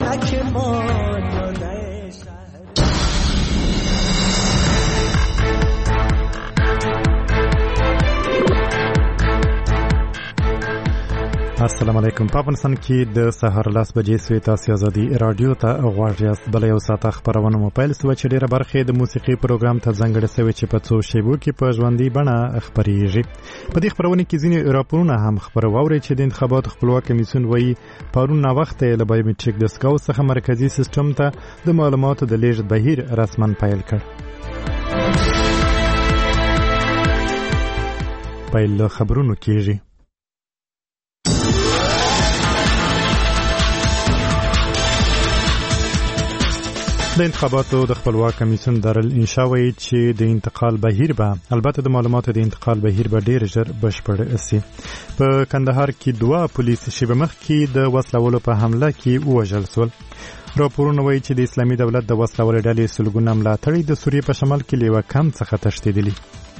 فلک ما السلام علیکم. په افغانستان کې د سهار 10 بجې سوی تاسو ازادي رادیو ته غواړئ بل یو ساعت خبرونه مو پیل سو چې ډیره برخه د موسیقي پروګرام ته ځانګړې سوي چې په څو شیبو کې په ژوندۍ بڼه خبريږي. په دې خبرونه کې ځینې راپورونه هم خبرواوري چې د انتخاباتو خپلواک کمیسیون وایي پرون نا وخت له بایومټریک د سکاو څخه مرکزی سیستم ته د معلوماتو د لیږد بهیر رسما پیل کړ. پیل خبرونو کېږي. د انتخاباتو د خپلواک کمیسیون دارالانشا وایي چې د انتقال بهیر به البته د معلوماتو د انتقال بهیر به ډیر ژر بشپړ شي. په کندهار کې 2 پولیس شیبه مخ کې د وسلوالو په حمله کې وژل شول. راپورونه وایي چې د اسلامي دولت د وسلوالو ډلې سلګونه ملاتړي د سوریې په شمال کې لیوه کم څخه تښتېدلي.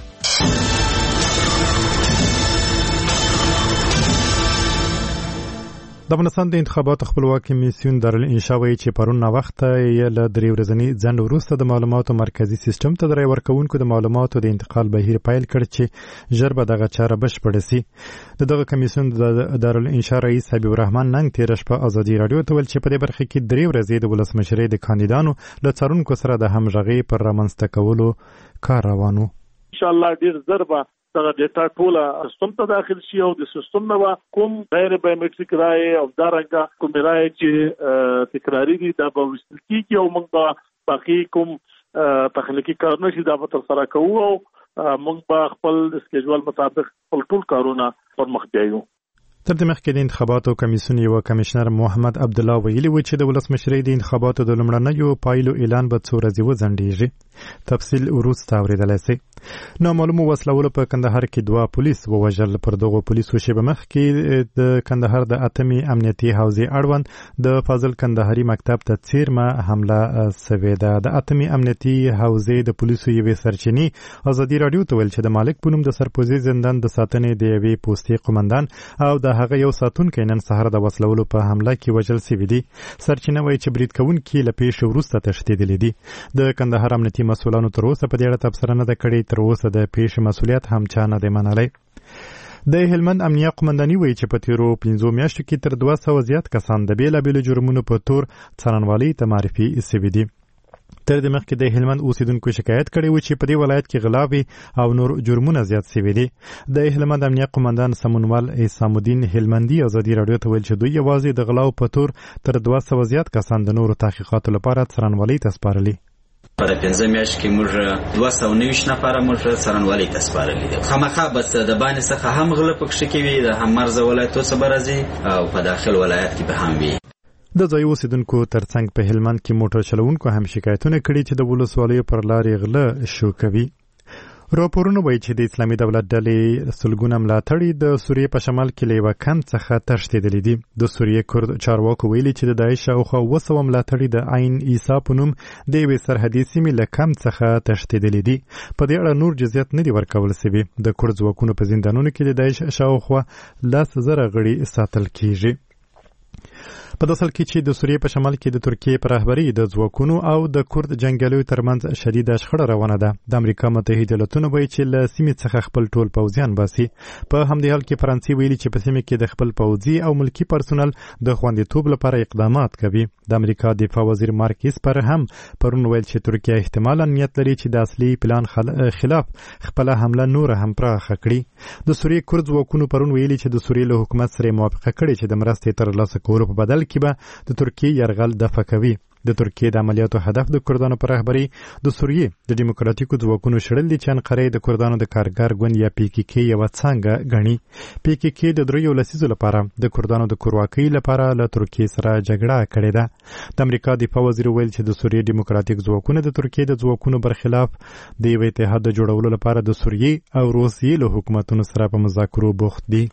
د افغانستان د انتخاباتو خپلواک کمیسیون دارالانشا وایي چې پرون نا وخت یې له 3 ورځنی ځنډ وروسته د معلوماتو مرکزی سیستم ته د رای ورکوونکو د معلوماتو د انتقال بهیر پیل کړ چې ژر به دغه چاره بشپړه شي. دغه کمیسیون د دارالانشا رئیس حبیب الرحمن ننګ تیر شپه ازادي رادیو ته ویل چې په دې برخه کې 3 ورځې د ولسمشرۍ د کاندیدانو له څارونکو سره د همغږۍ پر رامنځته کولو کار روانو. ان شاء الله ډیر ضربه دغه ډیټا ټوله سیستم ته داخل شي او د سیستم نو کوم غیر بایومټریک رائے او دارنګه کوم رائے چې تکراری دي دا به وستل کیږي او موږ به باقي کوم تخنیکی کارونه چې دا به تر سره کوو او موږ به خپل سکیجول مطابق خپل ټول کارونه پرمخ بیایو. تر دې مخکې د انتخاباتو کمیسیون یو کمشنر محمد عبد الله ویلي و چې د ولسمشرۍ د انتخاباتو د لومړنیو پایلو اعلان به څو ورځې وځنډیږي. تفصیل وروسته اوریدلای شئ. نامعلومو وسلوالو په کندهار کې 2 پولیس ووژل. پر دغو پولیسو شیبه مخ کې د کندهار د اتمی امنیتي حوزې اړوند د فاضل کندهاري مکتب ته څیرمه حمله سوې ده. د اتمی امنیتي حوزې د پولیسو یوې سرچینې ازادي رادیو ته ویل چې د مالک په نوم د سرپوزي زندان د ساتنې د یوې پوستې قومندان او د هغه یو ساتونکی نن سهار د وسلوالو په حمله کې وژل شوی دی. سرچینه وایي چې برید کوونکي له پیښې وروسته تښتېدلي دي. د کندهار امنیتي مسؤلانو تر اوسه په دې اړه تبصره نه ده کړې. تر اوسه د پیښې مسؤلیت هم چا نه دی منلی. د هلمند امنیه قومنداني وایي چې په تیرو 15 میاشتو کې تر 200 زیات کسان د بیلابیلو جرمونو په تور څارنوالۍ ته معرفي شوي دي. تر دې مخکې د هلمند اوسیدونکو شکایت کړی و چې په دې ولایت کې غلاوي او نور جرمونه زیات شوي دي. د هلمند امنیه قومندان سمونوال حسام الدین هلمندي ازادي رادیو ته ویل چې دوی یوازې د غلاو په تور تر 200 زیات کسان د نورو تحقیقاتو لپاره څارنوالۍ ته سپارلي. په 15 میاشت کې موږ 290 نفر موږ څارنوالۍ ته سپارلي دي. خامخا بس د باندې څخه هم غله پکښ کوي د هم مرز ولایتو څخه راځي او په داخل ولایت کې به هم وي. د ځای اوسیدونکو ترڅنګ په هلمند کې موټر چلوونکو هم شکایتونه کړي چې د ولسوالیو پر لارې غله شو کوي. راپورونه وایي چې د اسلامي دولت ډلې سلګونه ملاتړي د سوریې په شمال کې لیوه کم څخه تښتېدلي دي. د سوریې کورد چارواکو ویلي چې د داعش شاوخوا 200 ملاتړي د عین عیسی په نوم د یوې سرحدي سیمې له کم څخه تښتېدلي دي. په دې اړه نور جزئیات نه دي ورکول شوي. د کورد ځواکونو په زندانونو کې د داعش شاوخوا 10,000 غړي ساتل کیږي. په داسې حال کې چې د سوریې په شمال کې د ترکیې په رهبرۍ د ځواکونو او د کورد جنګیالیو ترمنځ شدیده شخړه روانه ده. د امریکا متحده ایالاتونو وایي چې له سیمې څخه خپل ټول پوځیان باسي. په همدې حال کې فرانسې ویلي چې په سیمه کې د خپل پوځي او ملکی پرسونل د خوندیتوب لپاره اقدامات کوي. د امریکا دفاع وزیر مارک اسپر هم پرون ویل چې ترکیه احتمالاً نیت لري چې د اصلي پلان خلاف خپل حمله نور هم پراخه کړي. د سوریې کورد ځواکونو پرون ویلي چې د سوریې له حکومت سره موافقه کړې چې د مرستې ترلاسه کولو په بدل کې به د ترکیې یرغل دفع کوي. د ترکیې د عملیاتو هدف د کردانو پر رهبرۍ د سوریې د دیموکراتیکو ځواکونو شړل دي چې انقره د کردانو د کارګر ګوند یا PKK یو څنګه غني. PKK د 3 لسیزو لپاره د کردانو د کورواکۍ لپاره له ترکیې سره جګړه کړې ده. د امریکا دفاع وزیر ویل چې د سوریې دیموکراتیک ځواکونه د ترکیې د ځواکونو برخلاف د یو اتحاد د جوړولو لپاره د سوریې او روسیې له حکومتونو سره په مذاکرو بوخت دي.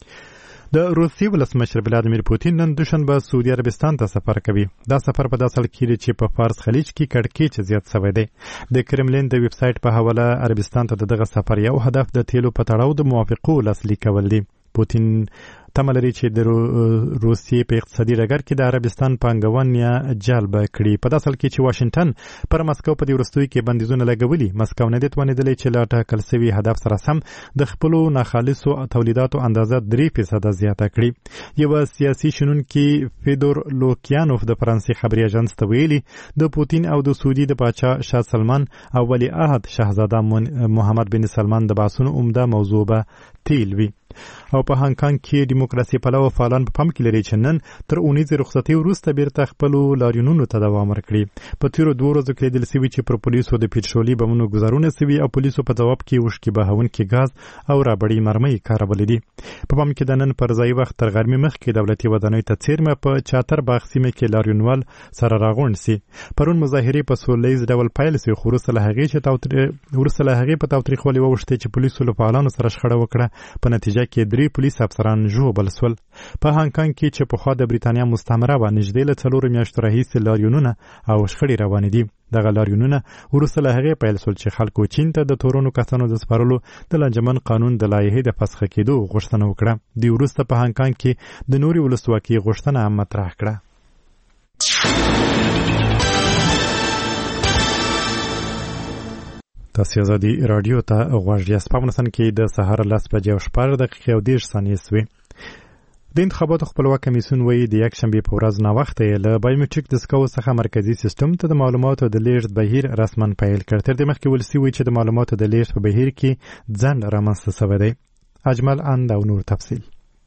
د روسیې ولسمشر ولادیمیر پوتین نن دوشنبه سعودي عربستان ته سفر کوي. دا سفر په داسې حال کې چې په فارس خلیج کې کړکېچ زیات شوی دی. د کرملین د ویب سایټ په حواله عربستان ته دغه سفر یو هدف د تیلو په تړاو د موافقو لاسلیک کول دي. پوتین تمه لري چې د روسیې په اقتصادي ډګر کې د عربستان پانګوان یا جلب کړي. په داسې حال کې چې واشنگټن پر مسکو په دې وروستیو کې بندیزونه لګولي، مسکو نه دي توانېدلی چې له ټاکل سوي هدف سره سم د خپلو ناخالصو تولیداتو اندازه 3% زیاته کړي. یو سیاسي شنونکي فیدور لوکیانوف د فرانسې خبري اژانس ته ویلي د پوتین او د سعودي د پاچا شاه سلمان او ولی عهد شاهزاده محمد بن سلمان د بحثونو عمده موضوع به تیل وي. او په هانګ کانګ کې دیموکراسي پلوه فعالان په پام کې لري چې نن تر اونیزې رخصتۍ وروسته بیرته خپلو لاریونونو ته دوام ورکړي. په تیرو 2 ورځو کې لیدل سوي چې پر پولیسو د پېټرولي بمونو ګزارونه سوي او پولیسو په ځواب کې وشکې بهونکي ګاز او رابړې مرمۍ کارولې دي. په پام کې د نن پر ځای وخت تر غرمې مخکې دولتي ودانیو ته څیرمه په چاتر باغ سیمه کې لاریونوال سره راغونډ سي. پرون مظاهرې په سولیز ډول پیل سوي، خو وروسته له هغې په تاوتریخوالي واوښتې چې پولیسو له فعالانو سره شخړه وکړه. په نتیجه کې 3 پولیس افسران ژوبل سول. په هانګ کانګ کې چې پخوا د بریتانیا مستعمره وه، نږدې له 4 میاشتو راهیسې لاریونونه او شخړې روانې دي. دغه لاریونونه وروسته له هغې پیل سول چې خلکو چین ته د تورنو کسانو د سپارلو د لانجمن قانون د لایحې د فسخ کېدو غوښتنه وکړه. دوی وروسته په هانګ کانګ کې د نورې ولسواکۍ غوښتنه هم مطرح کړه. تاسو ازادي رادیو ته غواړئ. اسپامنسن کې د سهار 10:14 سوي. د انتخاباتو خپلواک کمیسیون وایي د یک شنبې په ورځ ناوخته له بایومټریک دسکو څخه مرکزی سیستم ته د معلوماتو د لیږد بهیر رسما پیل کړ. تر دې مخکې ولسی وایي چې د معلوماتو د لیږد په بهیر کې ځنډ رامنځته شوی دی. اجمل اند او نور تفصیل.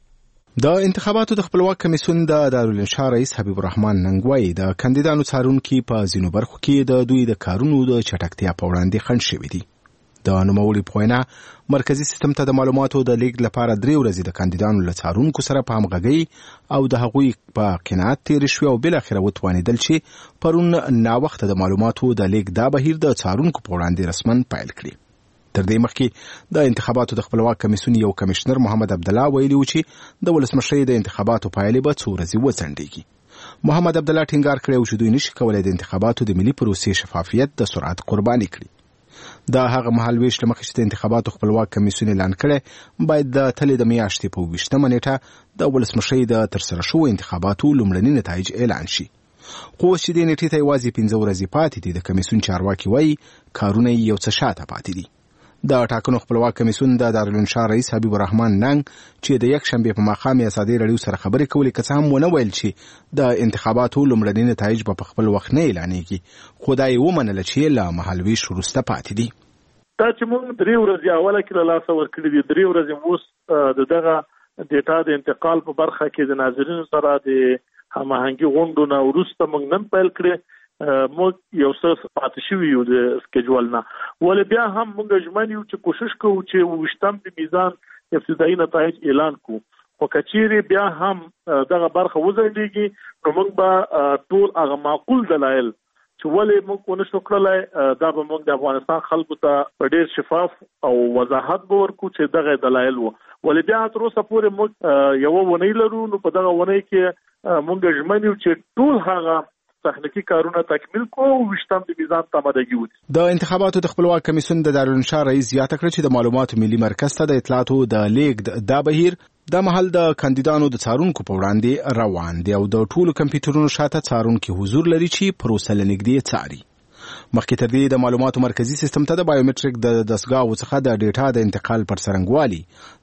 د انتخاباتو د خپلواک کمیسیون د دارالانشا رئیس حبیب الرحمن ننګوی د کاندیدانو څارونکي په ځینو برخو کې د دوی د کارونو د چټکتیا په وړاندې خنډ شوي دي. د نوموړي په وینا مرکزی سیستم ته د معلوماتو د لیږد لپاره 3 ورځې د کاندیدانو له څارونکو سره په همغږۍ او د هغوی په قناعت تېرې شوې او بالاخره وتوانېدل چې پرون ناوخته د معلوماتو د لیږد دا بهیر د څارونکو په وړاندې رسما پیل کړي. تر دې مخکې د انتخاباتو د خپلواک کمیسیون یو کمشنر محمد عبدالله ویلي و چې د ولسمشرۍ د انتخاباتو پایلې به 2 ورځې وځنډېږي. محمد عبدالله ټینګار کړی و چې دوی نشي کولی د انتخاباتو د ملي پروسې شفافیت د سرعت قرباني کړي. دا هغه مهالویش له مخې چې د انتخاباتو خپلواک کمیسیون اعلان کړی باید د تلې د میاشتې په 20مه نیټه د ولسمشرۍ د ترسره شوو انتخاباتو لومړني نتایج اعلان شي. خو چې دې نیټې ته یوازې 15 ورځې پاتې دي، د کمیسیون چارواکي وایي کارونه یو څه شاته پاتې دي. د ټاکنو خپلواک کمیسیون د دارالانشا رئیس حبیب الرحمن ننګ چې د یک شنبې په ماښام یې ازادي رادیو سره خبرې کولې، که څه هم ونه ویل چې د انتخاباتو لومړني نتایج په خپل وخت نه اعلانېږي، خو دا یې ومنله چې له مهالویش وروسته پاتې دي. دا چې موږ 3 ورځې اوله کې له لاسه ورکړي دي، 3 ورځې اوس د دغه ډیټا د انتقال په برخه کې د ناظرینو سره د هماهنګي غونډو نه وروسته موږ نن پیل کړی. موږ یو څه پاتې شوي یو د سکیجول نه، ولې بیا هم موږ ژمن یو چې کوشش کوو چې 28 د میزان ابتدایي نتایج اعلان کوو. خو که چیرې بیا هم دغه برخه وځنډېږي نو موږ به ټول هغه معقول دلایل چې ولې موږ ونه شو کړلی دا به موږ د افغانستان خلکو ته په ډېر شفاف او وضاحت به ورکړو چې دغه دلایل وو. ولې بیا تر اوسه پورې موږ یوه ونۍ لرو، نو په دغه ونۍ کې موږ ژمن یو چې ټول هغه تخنیکی کارونه تکمیل کوو او 28 د میزان تمدګي ودی. د انتخاباتو د خپلواک کمیسیون د دارالانشا رئیس زیاته کړ چې د معلوماتو ملي مرکز ته د اطلاعاتو د لیږد دا بهیر د محل د کاندیدانو د څارونکو په وړاندې روان دی او د ټولو کمپیوټرونو شاته څارونکي حضور لري چې پروسه لنږدې څاري. مخکې تر دې د معلوماتو مرکزی سیستم ته د بایومټریک د دستګاو څخه د ډیټا د انتقال پر څرنګوالي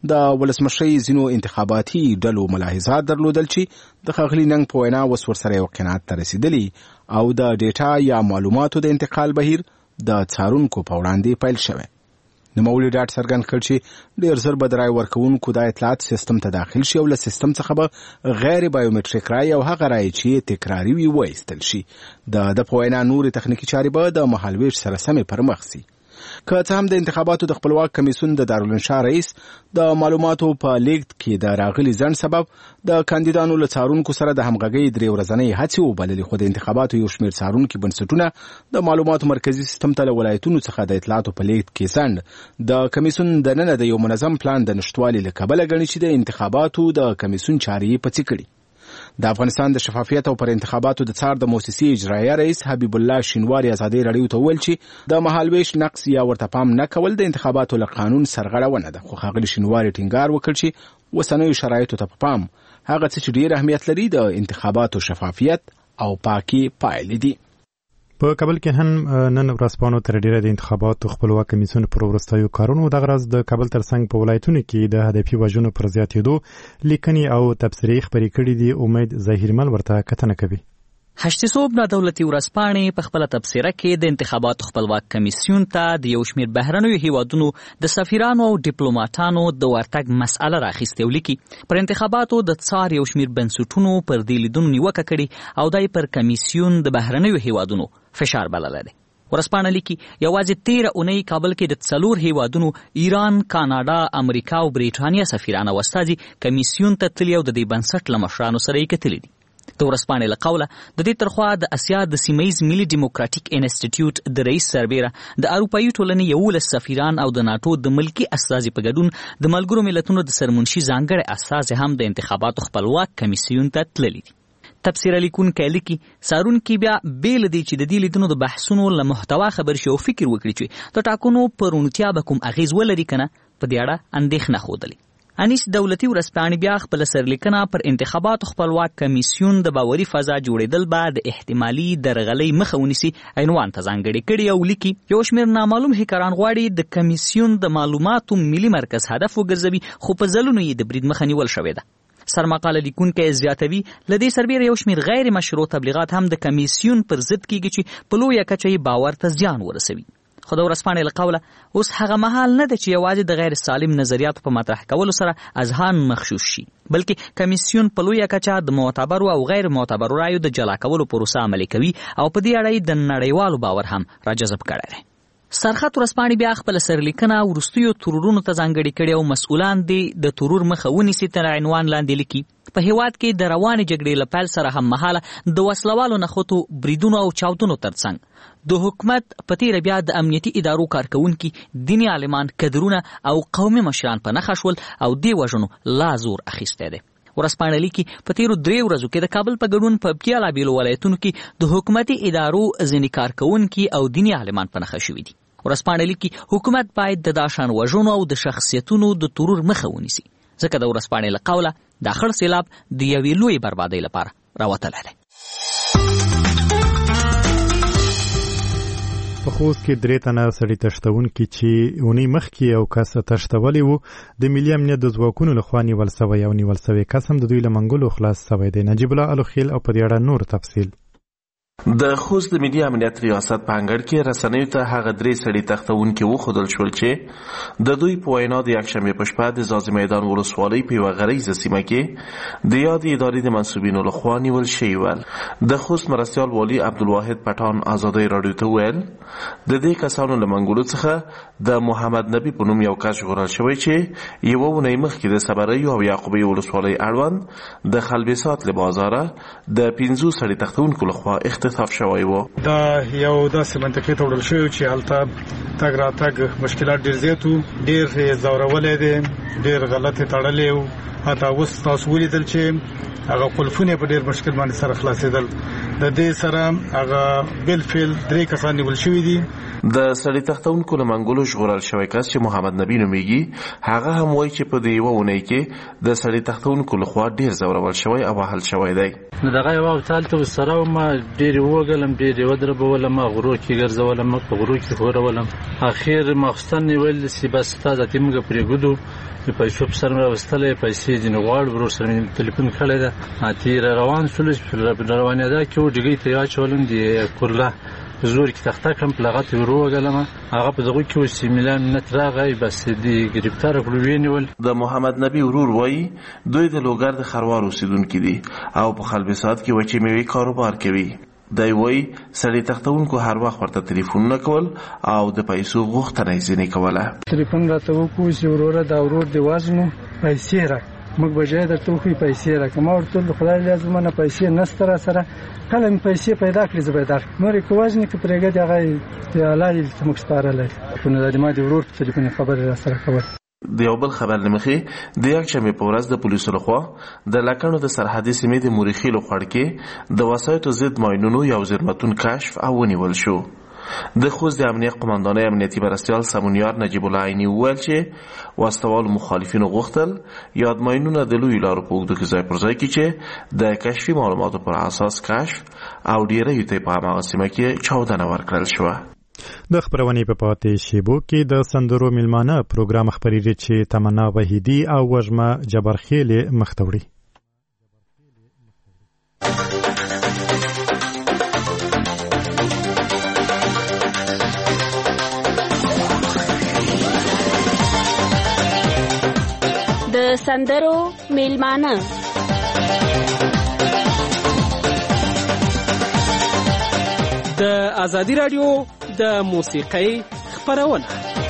د ولسمشرۍ ځینو انتخاباتي ډلو ملاحظات درلودل چې د ښاغلي ننګ په وینا اوس ورسره یو قناعت ته رسېدلي او د ډیټا یا معلوماتو د انتقال بهیر د څارونکو په وړاندې پیل شوی. نوموړي ډاډ څرګند کړ چې ډېر ژر به د رایې ورکوونکو دا اطلاعات سیستم ته داخل شي او له سیستم څخه به غیر بایومټریک رایې او هغه رایې چې تکراري وي وایستل شي. د په وینا نورې تخنیکي چارې به د مهالویش سره سمې پر مخ سي. که څه هم د انتخاباتو د خپلواک کمیسیون د دارالانشا رئیس د معلوماتو په لیږد کې د راغلي ځنډ سبب د کاندیدانو له څارونکو سره د همغږۍ 3 ورځنۍ هڅې وبللې، خو د انتخاباتو یو شمېر څارونکي بنسټونه د معلوماتو مرکزي سیستم ته له ولایتونو څخه د اطلاعاتو په لیږد کې ځنډ د کمیسیون دننه د یو منظم پلان د نشتوالي له کبله ګڼي چې د انتخاباتو د کمیسیون چارې پڅې کړي. د افغانستان د شفافیت او پر انتخاباتو د څار د موسسې اجرایه رئیس حبیب الله شینواری ازادي رادیو ته ویل چې د مهالویش نقص یا ورته پام نه کول د انتخاباتو له قانون سرغړونه ده، خو ښاغلي شینواری ټینګار وکړ چې وسنوي شرایطو ته پام هغه څه چې ډیر اهمیت لري د انتخاباتو شفافیت او پاکي پایلې دي. په کابل کې هم نن ورځپاڼو تر ډیره د انتخاباتو خپلواک کمیسیون پر وروستیو کارونو دغه ورځ د کابل ترڅنګ په ولایتونو کې د هدفي وژنو پر زیاتېدو لیکنې او تبصرې خپرې کړي دي. امید ظاهرمل ورته کتنه کوي. هشتي صوب نه دولتي ورځپاڼې په خپل تبصره کې د انتخاباتو خپلواک کمیسیون ته د یو شمېر بهرنیو هیوادونو د سفیرانو او ډیپلوماټانو د ورتګ مسأله راخیستې ولیکي. پر انتخاباتو د څار یو شمېر بنسټونو پر دې لیدنو نیوکه کړې او دای پر کمیسیون د بهرنیو هیوادونو فشار بللی دی. ورځپاڼه لیکي یوازې 13 اونۍ کابل کې د 4 هیوادونو ایران، کاناډا، امریکا او بریټانیا سفیران او استازي کمیسیون ته تللي او د دې بنسټ له مشرانو سره یې کتلي دي. د ورځپاڼې له قوله د دې ترخوا د اسیا د سیمه ییز ملي ډیموکراتیک انسټیټیوټ د رئیس سربیره د اروپایي ټولنې 11 سفیران او د ناټو د ملکی استازي په ګډون د ملګرو ملتونو د سرمنشي ځانګړي استازي هم د انتخاباتو خپلواک کمیسیون ته تللي دي. تبصره لیکونکی لیکي څارونکي بیا بیل دي چې د دې لیدنو د بحثونو له محتوا خبر شي او فکر وکړي چې د ټاکنو پر روڼتیا به کوم اغیز ولري کنه په دې اړه اندېښنه ښودلې. انیس دولتي ورځپاڼې بیا خپل سرلیکنه پر انتخاباتو خپلواک کمیسیون د باوري فضا جوړېدل به د احتمالي درغلۍ مخه ونیسي عنوان ته ځانګړې کړي او لیکي یو شمېر نامعلوم هکران غواړي د کمیسیون د معلوماتو ملي مرکز هدف وګرځوي خو په ځلونو یې د برید مخه نیول شوې ده. سرمقاله لیکونکی زیاتوي له دې سربیره یو شمېر غیر مشروع تبلیغات هم د کمیسیون پر ضد کیږي چې په لویه کچه یې باور ته زیان ورسوي. خو د ورځپاڼې له قوله اوس هغه مهال نه ده چې یوازې د غیر سالم نظریاتو په مطرح کولو سره اذهان مغشوش شي، بلکې کمیسیون په لویه کچه د معتبرو او غیر معتبرو رایو د جلا کولو پروسه عملي کوي او په دې اړه د نړیوالو باور هم راجذب کړی دی. سرخط ورځپاڼې بیا خپل سرلیکنه وروستیو ترورونو ته ځانګړې کړي او مسؤلان دي د ترور مخه ونیسي تر عنوان لاندې لیکي په هیواد کې د روانې جګړې له پیل سره هم مهاله د وسلوالو نښتو بریدونو او چاودنو ترڅنګ د حکومت په تیره بیا د امنیتي ادارو کارکونکي، دیني عالمان، کدرونه او قومي مشران په نښه شول او دې وژنو لا زور اخیستی دی. ورځپاڼه لیکي په تیرو 3 ورځو کې د کابل په ګډون په بیلابیلو ولایتونو کې د حکومتي ادارو ځینې کارکونکي او دیني عالمان په نښه شوي دي. ورځپاڼه لیکي حکومت باید د داشان وژنو او د شخصیتونو د ترور مخه ونیسي، ځکه د ورځپاڼې له قوله دا خړ سیلاب د یوې لوی بربادۍ لپاره راوتلی دی. په خوست کې 3 تنه سړي تښتونکي چې اونۍ مخکې یو کس تښتولی و د ملي امنیت د ځواکونو لخوا نیول سوی او نیول سوی کس هم د دوی له منګولو خلاص سوی دی. نجیب الله الوخیل او په دې اړه نور تفصیل. د خوست د ملي امنیت ریاست په انګړ کې رسنیو ته هغه 3 سړي تښتونکي وښودل شول چې د دوی په وینا د یکشنبې په شپه د ځاځي میدان ولسوالۍ په یوه غریزه سیمه کې د یادې ادارې د منصوبینو لخوا نیول شوي ول. د خوست مرستیال والي عبدالواحد پټان ازادۍ راډیو ته وویل د دې کسانو له منګولو څخه د محمد نبي په نوم یو کس ژغورل شوی چې یوه اونۍ مخکې د صبریو او یعقوبۍ ولسوالۍ اړوند د خلبسات له بازاره د 15 سړي تښتونکو لخوا اختطاف شوی و. دا یو داسې منطقې ته وړل شوی چې هلته تګ راتګ مشکلات ډېر زیات وو، ډېر ځورولی دی، ډېر غلط یې تړلی و. حتی اوس تاسو ولیدل چې هغه قلفونه په ډېر مشکل باندې سره خلاصېدل. د دې سره هغه بالفعل 3 کسان نیول شوي دي. د سړي تښتونکو له منګولو ژغورل شوی کس چې محمد نبي نومیږي هغه هم وایي چې په دې یوه اونۍ کې د سړي تښتونکو لخوا ډېر ځورول شوی او وهل شوی دی. نو دغه یوه هلته ورسره وم، ډېر یې ووږلم، ډېر یې ودربولم، غرو کې ګرځولم، په غرو کې ښورولم. اخر ماخوستن یې ویل چې بس تا ذاتي موږ پرېږدو، د پیسو په سر مې راوستلی، پیسې ځینې غواړ، ورور سره مې تلیفون کړی ده. تېره روان شولو چې روانېدا کې و ډیګۍ ته یې واچولم، د کورلا په زور کې تخته کړم، په لغت یې ور ووږلم. هغه په دغو کې اوس ملي امنیت راغی، بس د ګرفتاره کړو، ویې نیول. د محمد نبي ورور وایي دوی د لوګر د خروار اوسېدونکي دي او په خلبسات کې وچې میوې کاروبار کوي. دی وایي سړي تښتونکو هر وخت ورته تلیفونونه کول او د پیسو غوښتنه یې ځینې کوله. تلیفون راته وکړو چې وروره دا ورور دې وژنو، پیسې راکړه، موږ به ځای درته وښیو، پیسې راکړه. ما ورته وویل خدای لازمه نه، پیسې نشته را سره، کله مې پیسې پیدا کړې زه به یې درکړم، نور یې که وژنې که پرېږدې هغه یې الله یې ته موږ سپارلی. نو دا د ما د ورور په تلیفون خبرې را سره کول. د یو بل خبر له مخې د یکشنبې په ورځ د پولیسو لخوا د لکڼو د سرحدي سیمې د مورخیلو خوړ کې د وسایطو ضد ماینونو یو زرمتون کشف او ونیول شو. د خوست د امنیت قماندانۍ امنیتي مرستیال سمونیار نجیب الله عیني وویل چې وسوالو مخالفینو غوښتل یادماینونه د لویو لارو په اوږدو کې ځای پر ځای کړي چې د کشفي معلوماتو پر اساس کشف او ډیریو ته په هماغه سیمه کې چاودنه ورکړل شوه. د خبرونې په پاتې شیبو کې د سندرو میلمانه پروګرام خبرېږي چې تمنا وحیدی او وژمه جبرخیل مختوړي. د سندرو میلمانه د ازادي رادیو د موسیقۍ خبرونه.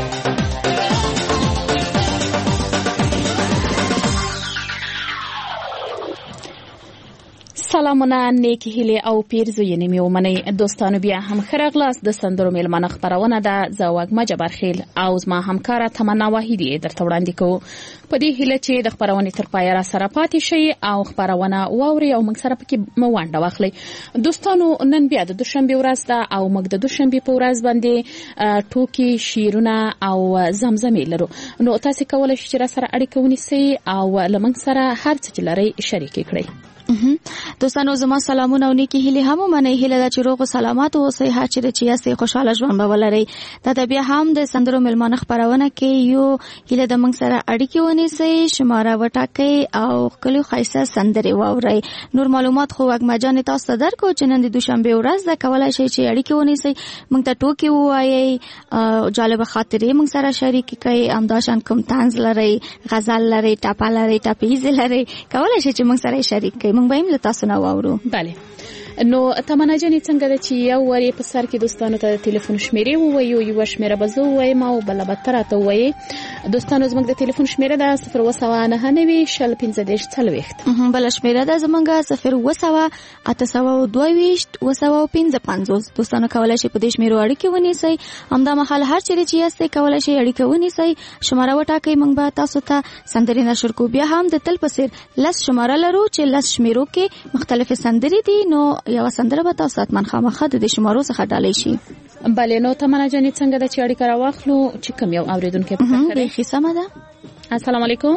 سلامونه، نیکی هیلې او پیرزوینې مې ومنئ. دوستانو بیا هم ښه راغلاست. د سندرو میلمانه خبرونه ده. زه وږمه جبرخیل او زما همکاره تمنا واحدي درته وړاندې کوو په دې هیله چې د خبرونې تر پایه را سره پاتې شي او خبرونه واورئ او موږ سره پکې ونډه واخلئ. دوستانو نن بیا د دوشنبې ورځ ده او موږ د دوشنبې په ورځ باندې ټوکې، شعرونه او زمزمې لرو. نو تاسو کولی شئ چې را سره اړیکه ونیسئ او له موږ سره هر څه چې لرئ شریک کړئ. دوستانو زما سلامونه او نیکی هیلې هم ومنئ. هیله ده چې روغ او سلامت اوسئ، هر چیرې چې یاستئ خوشحاله ژوند به ولرئ. دا د بیا هم د سندرو میلمانه خپرونه کې یو هیله د موږ سره اړیکې ونیسئ، شماره وټاکئ او ښکلې ښایسته سندرې واورئ. نور معلومات خو وږمه جانې تاسو ته درکړو چې نن د دوشنبې ورځ ده. کولی شئ چې اړیکې ونیسئ، موږ ته ټوکې ووایئ، جالبه خاطرې موږ سره شریکې کړئ، همداشان کوم طنز لرئ، غزل لرئ، ټپه لرئ، ټپیزې لرئ، کولی شئ چې موږ سره شریک کړئ. موږ به هم له تاسو نه واورو. بله. نو تمنا جانې څنګه ده چې یو وری په سر کې دوستانو ته د ټلیفون شمیرې ووایو، یو شمیره به زه ووایم او بله به ته راته ووایې. دوستانو زموږ د ټلیفون شمیره ده 029 15 40. بله شمیره ده زموږ 0 822 255. دوستانو کولی شئ په دې شمیرو اړیکې ونیسئ. همدا مهال هر چیرې چې یاستئ کولی شئ اړیکه ونیسئ، شماره وټاکئ، موږ به تاسو ته سندرې نشر کوو. بیا هم د تل په څیر 10 شماره لرو چې 10 شمیرو کې مختلفې سندرې دي. نو یو سندره به تاسو حتما خامخا د شمارو څخه ډالۍ شي. بله. نو تمنا جانې څنګه ده چې اړیکه راواخلو چې کوم یو اوریدونکی په خبره بیخي سمه ده. السلام علیکم.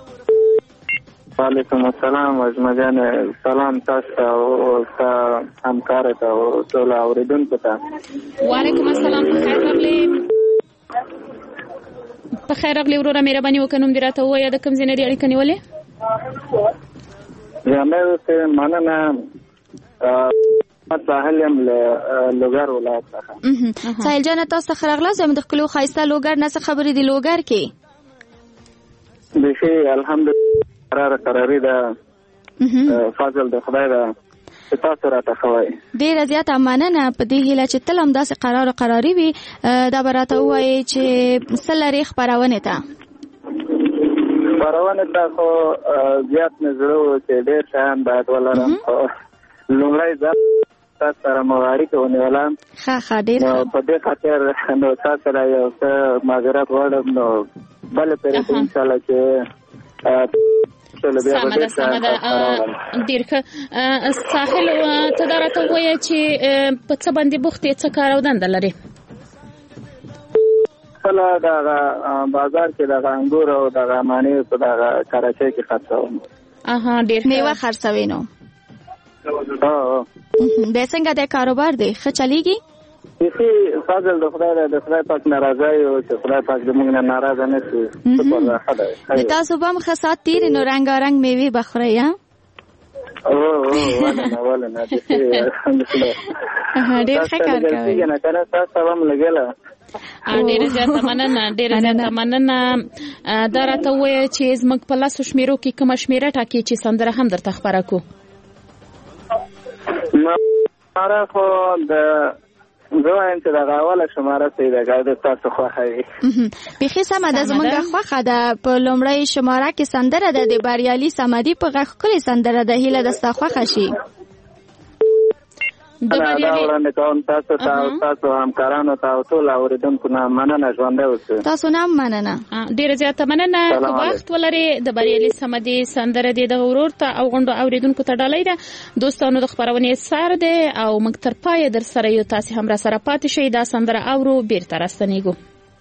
وعلیکم السلام. وژمه جانې سلام تاسو ته او همکار ته او ټول اوریدونکو ته. وعلیکم السلام. په خیر راغلی وروره. مهرباني وکړه نوم دې راته ووایه، د کوم ځای نه دې اړیکه نیولې؟ زه مننه. ساحل یم له لوګر ولایت څخه. ساحل جانه تاسو ښه راغلاست. زموږ د ښکلو ښایسته لوګر نه څه خبرې دي لوګر کې؟ بیخي الحمدلله قراري ده، فضل د خدای ده چې تاسو راته ښه وایئ. ډېره زیاته مننه. په دې هیله چې تل همداسې قرار او قراري وي. دا به راته ووایئ چې څه لرې خپرونې ته؟ خپرونې ته خو زیات مې زړه و چې ډېر شیان باید ولرم. لومړی ځل تاسو سره مو اړیکه ونیوله. ښه ډېر ښه. په دې خاطر نو تاسو سره یو څه معذرت غواړم. نو بله پرې انشاءالله چې سمه ده سمه ده. ډېر ښه. ساحل ته دا راته ووایه چې په څه باندې بوخت یې، څه کار او دنده لرې؟ کله دغه بازار کې دغه انګور او دغه مڼې په دغه کراچۍ کې خرڅوم. ډېر ښه. میوه خرڅوي نو؟ بیا څنګه د کاروبار دی؟ ښه چلیږي؟ بیخي فضل د خدای ده، د خدای پاک ناراضه او چې خدای پاک زموږ نه ناراضه نه شي. د تاسو به هم ښه ساعت تېرې نو رنګارنګ میوې به خورئ. ولنه ډېر ښه کار کوئ. ډېره زیاته مننه. ډېره زیاته مننه. دا راته ووایه چې زموږ په 10 شمیرو کې کومه شمیره ټاکئ چې سندره هم درته خپره کړو؟ شماره خو زه وایم چې دغه اوله شماره صحیح ده، د تاسو خوښه وي. بیخي سمه ده، زموږ خوښه ده. په لومړۍ شماره کې سندره ده د بریالي صمدي په غږ ښکلې سندره ده. هیله ده ستا خوښه شي. دا وړاندې کوم تاسو ته او تاسو همکارانو ته او ټول اوریدونکو نه مننه ژوندی اوسئ. تاسو نه مننه. ډیره زیاته مننه. وخت ولري د بریالي سمدي سندره دې د ورور ته او غونډو اوریدونکو ته ډالۍ ده. دوستانو د خبرونې سر ده او موږ تر پای در سره یو تاسو هم را سره پاتې شئ. دا سندره اورو بیرته راستنیږو.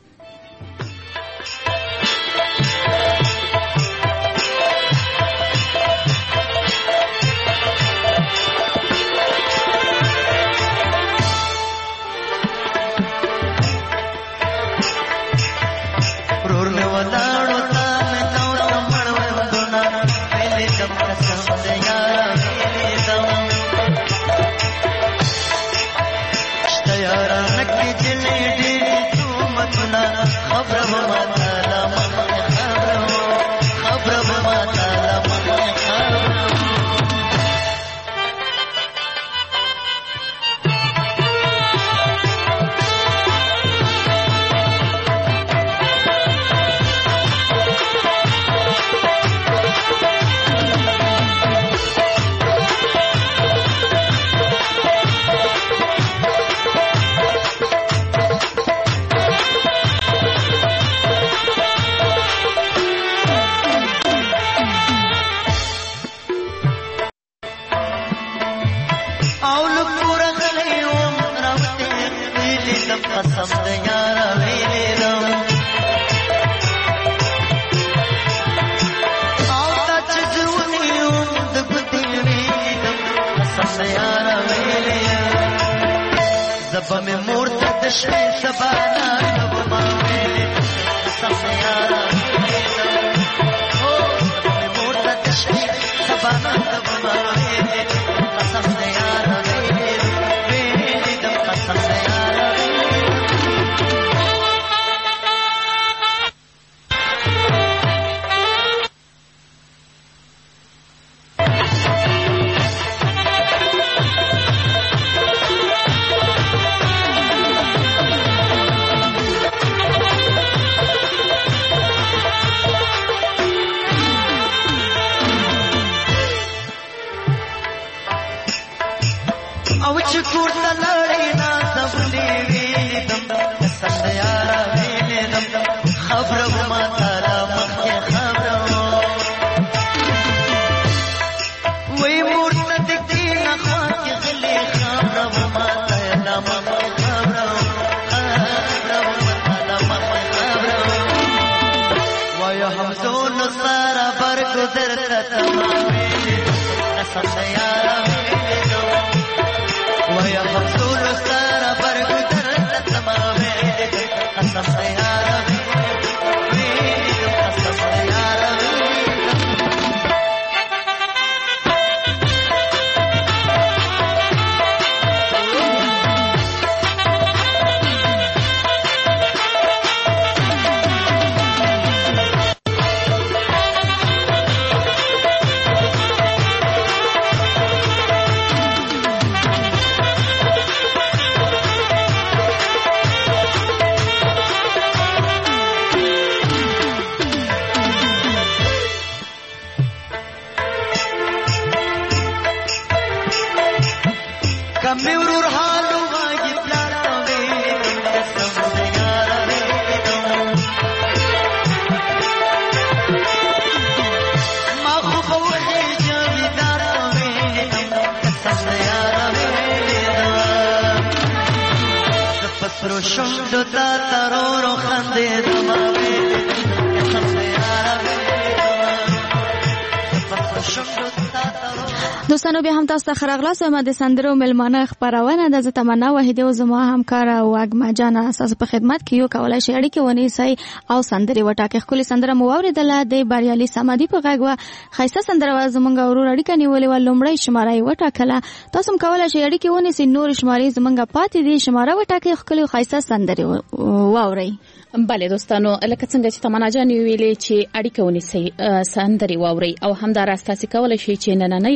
دوستانو بیا هم تاسو ته خراغلاس وایم. د سندرو ملمانه خبرونه د تمنا وحیده او زما همکار واګما جان اساس په خدمت کې یو کولای شي اړیکه ونیسي او سندري وټاکه خولي سندره مو اوریدله د بریالي سمادي په غږ خایسته سندره زمونږ ورور اړیکه نیولې و لومړی شماره وټاکله. تاسو هم کولای شي اړیکه ونیسي نور شمارې زمونږ پاتې دي شماره وټاکه خولي خایسته سندري واوري. بله دوستانو لکه څنګه چې تمنا جان ویلې چې اړیکه ونیسي سندري واوري او همدارسته کولای شي چې نننۍ خبرونه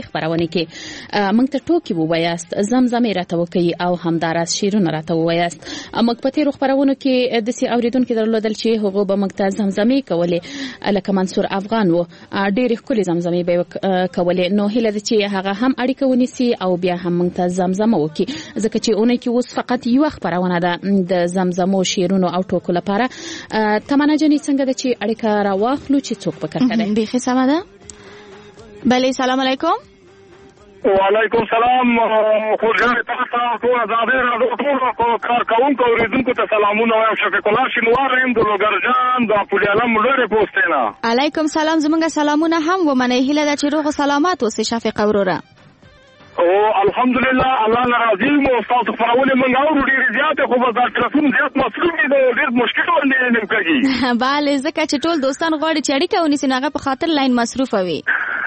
خبرونه کې موږ ته ټوکی ووایاست زمزمې راته وکړي او همداراز شعرونه راته ووایاست. موږ په تیرو خبرونو کې د سي اوریدونکو درلودل چې هغه به موږ ته زمزمې کولې لکه منصور افغان و ډېر ښکلي زمزمې به کولې. نو هیله ده چې هغه هم اړیکه ونیسي او بیا هم موږ ته زمزمه وکړي ځکه چې اونۍ کې اوس فقط یو خبرونه ده د زمزمو شعرونو او ټوکو لپاره. تمنا جنې څنګه ده چې اړیکه راواخلو چې څوک په کار کوي؟ بخیر سم ده. بله سلام علیکم. وعلیکم السلام. خورجان تاسو ټول آزادې راډیو ټول کارکونکو اوریدونکو ته سلامونه وایم. شفیق الله شینوار يم د لوګرجان د پولیالم لوري پوسټینا. علیکم سلام. زمونږ سلامونه هم ومنئ. هیله ده چې روغ سلامات اوسئ شفیق وروره. او الحمدلله الله ناراضي مو تاسو فراولې مونږ اورو ډېر زیات خو به دا ټلیفون زیات مصروف دي ډېر مشکل باندې نیم کوي. bale ځکه چې ټول دوستان غواړي چې اړیکه ونیسي هغه په خاطر لاین مصروف وي.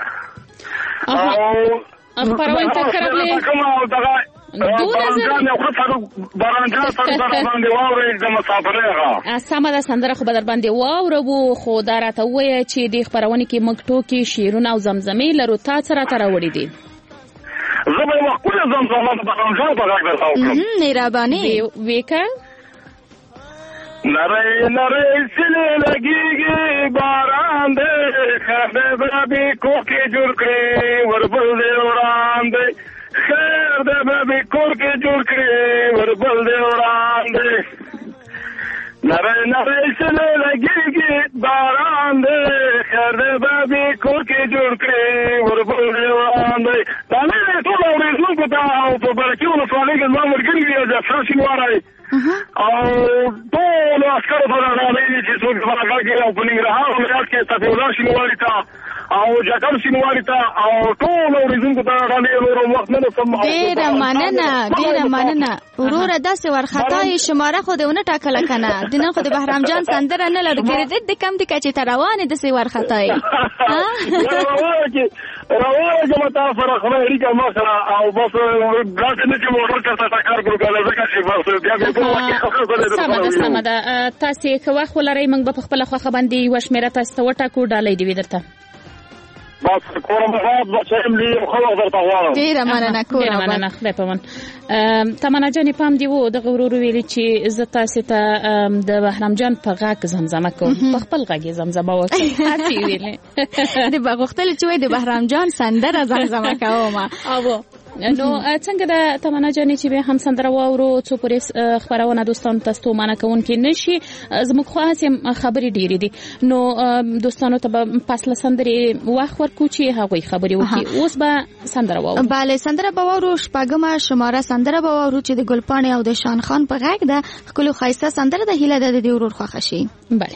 او پرون ته کړلې سمه ده سندره خو به در باندې واورو خو دا راته ووایه چې د خپرونې کې موږ ټوکې شعرونه او زمزمې لرو تا څه راته راوړي دي؟ زه به یوه ښکلې زمزمه د برنجان په غږ درته وکړم. مهرباني وکړه. نری نری سیلې لګېږي باران دی خیر دی بابې کور کې جوړ کړې وربل دی وړاندې خیر دی بابې کور کې جوړ کړې وربل دی وړاندې نری نری سیلې لګېږي باران دی خیر دی بابې کور کې جوړ کړې وربل دی وړاندې. دا نه ټول اورېدونکو ته او په برکي ولسوالۍ کې زما ملګري دي جعفر شینواری او ټول عسکرو ته راغلي چې څوک فرغړ کې او په ننګرهار ولایت کې صفي الله شینواري ته او جګر شینواري ته او ټول اوریدونکو ته راغلي ورو وخت نه سم. ډېره مننه وروره. داسې ورخطای شماره خو دونه ټاکله کنه د نن خو د بهرام جان سندره نه لرو کړې د کم د کچې ته روانې داسې ورخطای روانه کومه تاسو سره خبرې اړیکه ما سره او بس داسې نه چې موټر چېرته ټکر کړو کنه ځکه چې بس بیا سمه ده. تاسې که وخت ولرئ موږ به په خپله خوښه باندې یوه شمېره تاسو ته وټاکو ډالۍ دې وي درته. بس کورم بخواد بچایم لی خلق در تغوارم. ډیره مننه کورم. ډیره مننه خدای پامان. تمنا جانې پام دی وو دغه ورور ویلي چې زه تاسې ته د بهرام جان په غږ زمزمه کوم په خپل غږ یې زمزمه وکړم. هسې ویلې د غوښتل چې د بهرام جان سندره زمزمه کوم. او نو څنګه د تمنا جانې چې به هم سندره واورو څو پورې خبرونه دوستانو ته ستومانه کوونکې نشي زموږ خو هسې خبرې ډېرې دي نو دوستانو ته به پس له سندرې وخت ورکړو چې هغوی خبرې وکړي. اوس به سندره واورو. بله سندره به واورو. شپږمه شماره سندره به واورو چې د ګلپاڼې او د شان خان په غږ ده. ښکلې ښایسته سندره ده. هیله ده د دې ورور خوښه شي. بله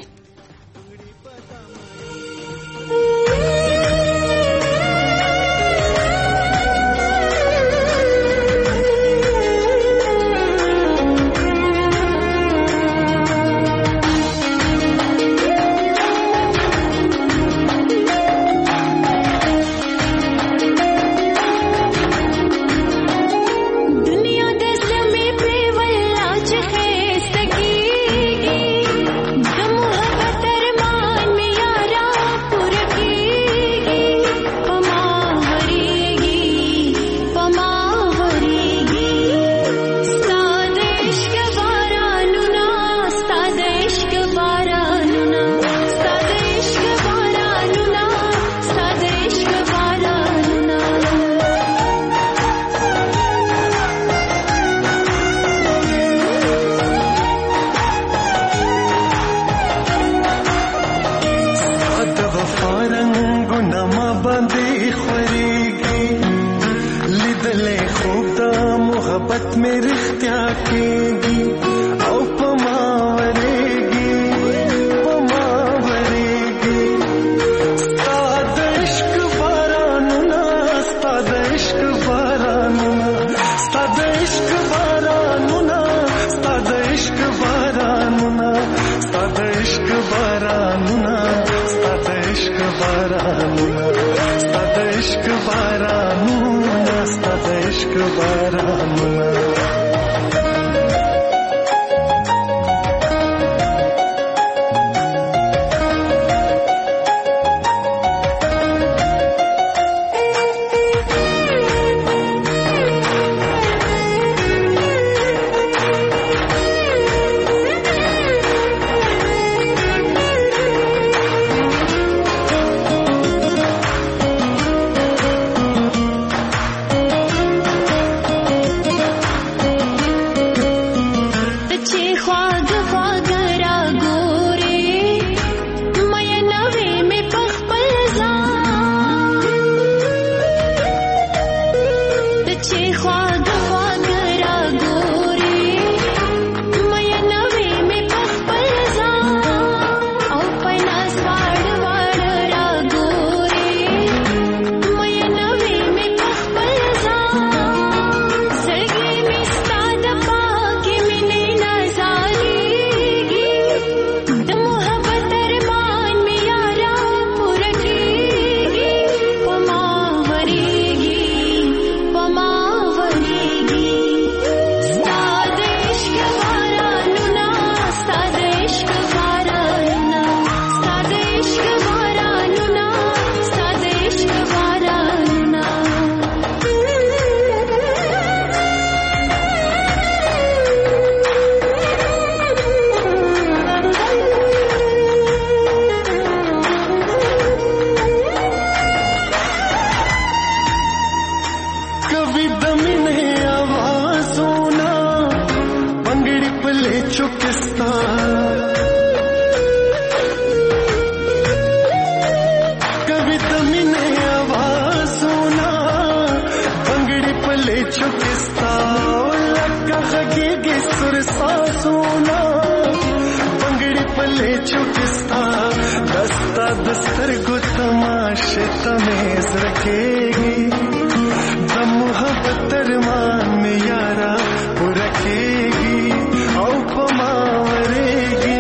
लगेगी सुर सांसोना बंगड़ी पले चुकिस्ता दस्ता दस्तर गो तमाशे तमेज रखेगी दम मोहब्बत अरमान में यारा वो रखेगी औ पमावरेगी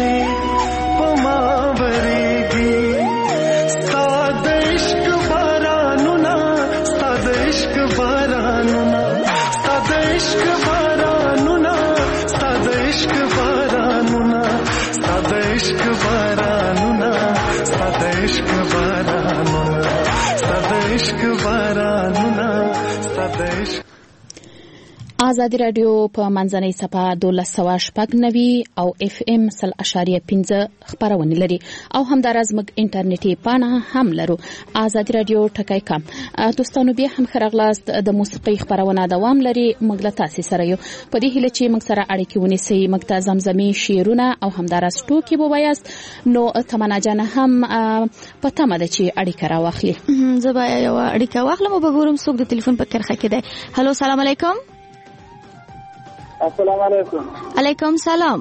साद इश्क बारानुना साद इश्क बारानुना साद इश्क बारानुना साद इश्क बारानुना साद इश्क बारानुना साद इश्क बारानुना साद इश्क बारानुना साद इश्क آزادي رادیو په منځنۍ صفحه 1290 او اف ام 0.5 خبرونه لري او همداراز موږ انټرنیټي پاڼه هم لرو آزادي رادیو ټکای کم دوستانو بیا هم خرغلاست د موسیقي خبرونه دوام لري موږ له تاسو سره یو په دې هیله چې موږ سره اړیکې ونیسئ موږ ته زمزمي شعرونه او همداراز ټوکې به وایاست نو تمنا جان هم پته مده چې اړیکه راوخلي زه به یو اړیکه واخلم او به ګورم څوک د ټلیفون په کرخه کې ده هالو سلام علیکم السلام علیکم علیکم سلام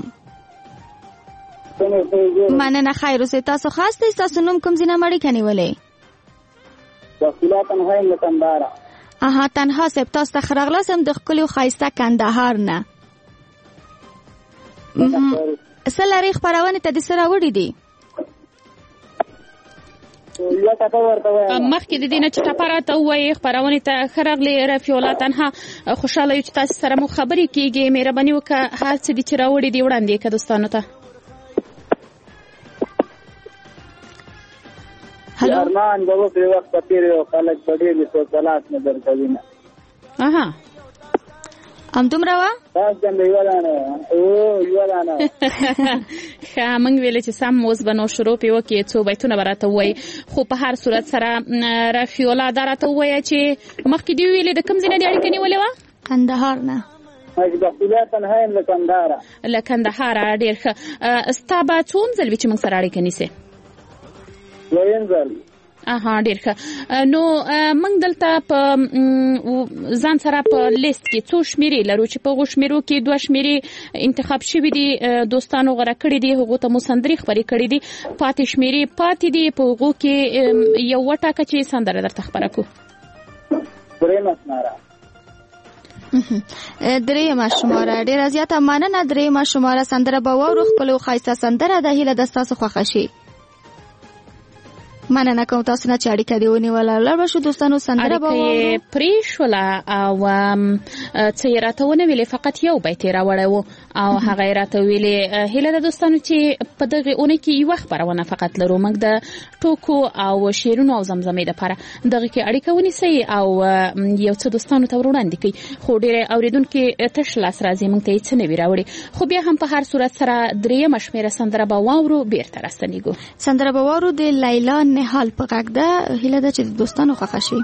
مننه خیر اوسئ تاسو خاص دي تاسو نوم کوم ځای نه مړی کني ولې وسیله تنها یم کندهار اها تنها سپ تاسو ته خرغلاسم د خپل خایسته کندهار نه سلاري خبرونه ته د سره وړي دي مخکې د دینه چې ټپراته وایي خبرونه ته خرغلی رفیولا تنها خوشاله یو چې تاسو سره مو خبرې کیږي مهرباني وکړه هر څه دي چې راوړي دی وړاندې کړه دوستانو ته هلو ارمان به په وخت تیر یو خلک پډې په کلاس نه درکوي نه اها ام دومره وا تاسو هم ویلانه او ویلانه موږ ویل چې سم موز بنو شروع پیو کې څو بیتونه براته وای خو په هر صورت سره رفیولا دراته وای چې مخکې دی ویل د کوم ځای نه دی اړیکه نیولې و کندهار نه مجبوره تنها یم کندهار لکندهار ډیر ښه استابه څوم ځل چې موږ سره اړیکه نیسه وینځل اها ډیر ښه نو موږ دلته په ځان سره په لیست کې څو شمیرې لرو چې په غوښمرو کې دوه شمیرې انتخاب شوي دي دوستانو غوړه کړې دي هغه ته مو سندري خبرې کړې دي پاتې شمیرې پاتې دي په هغه کې یو وټاکه چې سندره درته خبره کو درېمه شماره ډیر زیاته مننه درېمه شماره سندره به وورو خپل خایسته سندره د هیله د تاسو خوښه شي مننه کوم تاسو نه چاړي کړي ونیولا لړ شو دوستانو سندره به پریشولا او څیراته ویلې فقط یو بیت راوړو او هغه راته ویلې هله د دوستانو چې په دغه اونۍ کې یو خبرونه فقط لرو موږ د ټوکو او شیرونو او زمزمې لپاره دغه کې اړیکه ونیسي او یو څه دوستانو ته وړاندې کوي خو ډېر اوریدونکو تش لاس راځي موږ ته څه نه ویراوړي خو بیا هم په هر صورت سره درېمه شمیره سندره به واورو بیرته راستنیږو سندره به واورو د لیلا نهال په غږ ده هیله ده چې دوستانو خوښ شي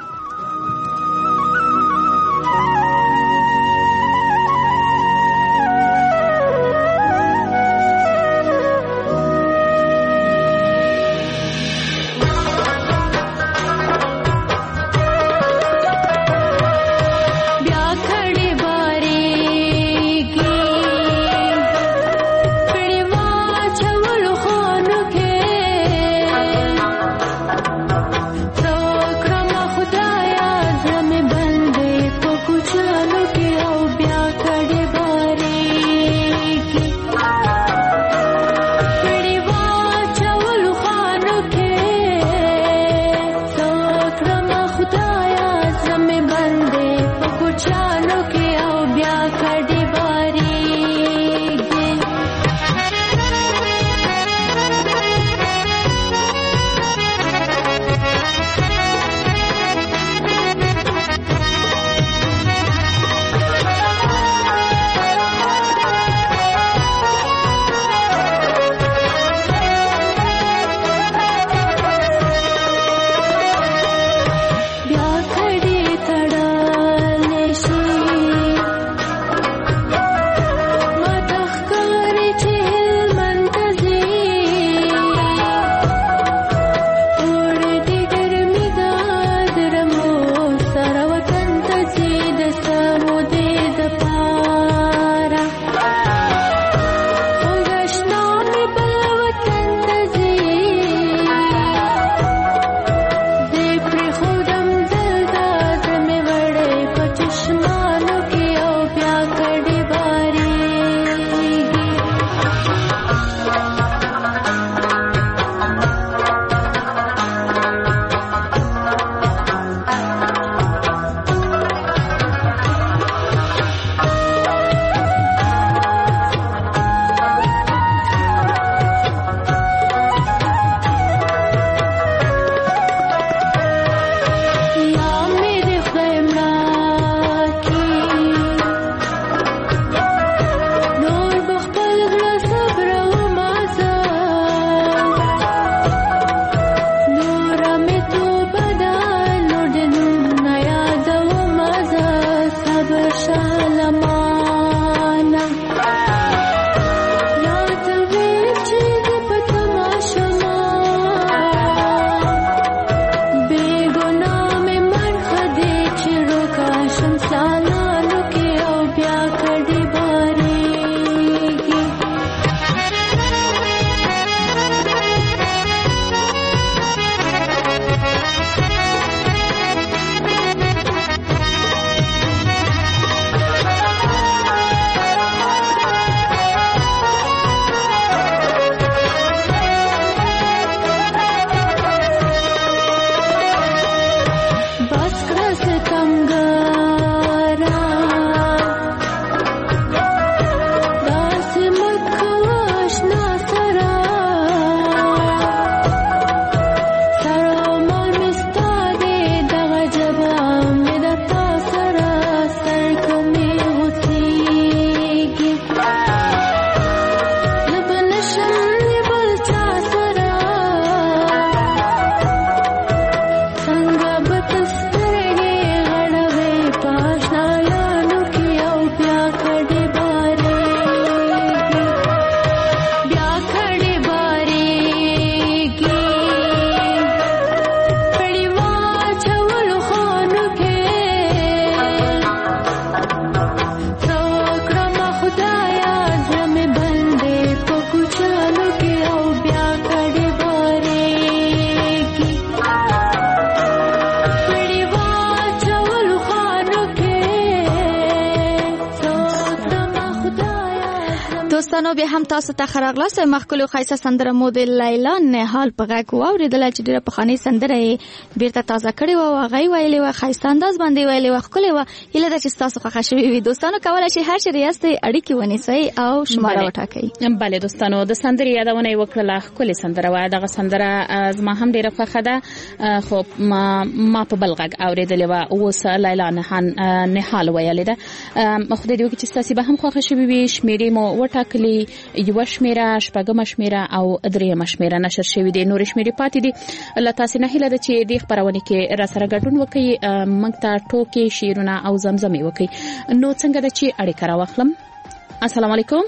دوستانو به هم تاسو ته خراغلاس مخکلو خیسه سندره مود لیلا نهال په غږ واوریدل چې ډیره پخوانی سندره بیرته تازه کړې و او غي ویلې و خیسه انداز باندې ویلې و خپل و هله د چې تاسو خوښ شوي وي دوستانو کولای شي هر شری است اړیکی ونیسي او شماره وټاکئ. بله دوستانو د سندرې یادونه وکړه خپل سندره و دغه سندره زما هم ډیره خوښه ده خو ما په بل غږ اوریدلې و اوس لیلا نهال ویلې ده خو دې وکړي چې تاسو به هم خوښ شوي وي شمیرې مو وټاکلي یو شمیره شپږم شمیره او درېم شمیره نشر شوی دي نور شمیرې پاتې دي الله تاسو نه هیله ده چې دې خبرونه کې را سره ګډون وکړي موږ ته ټوکې شیرونه او زمزمې وکړي. نو څنګه ده چې اړیکه راوخلم. السلام علیکم.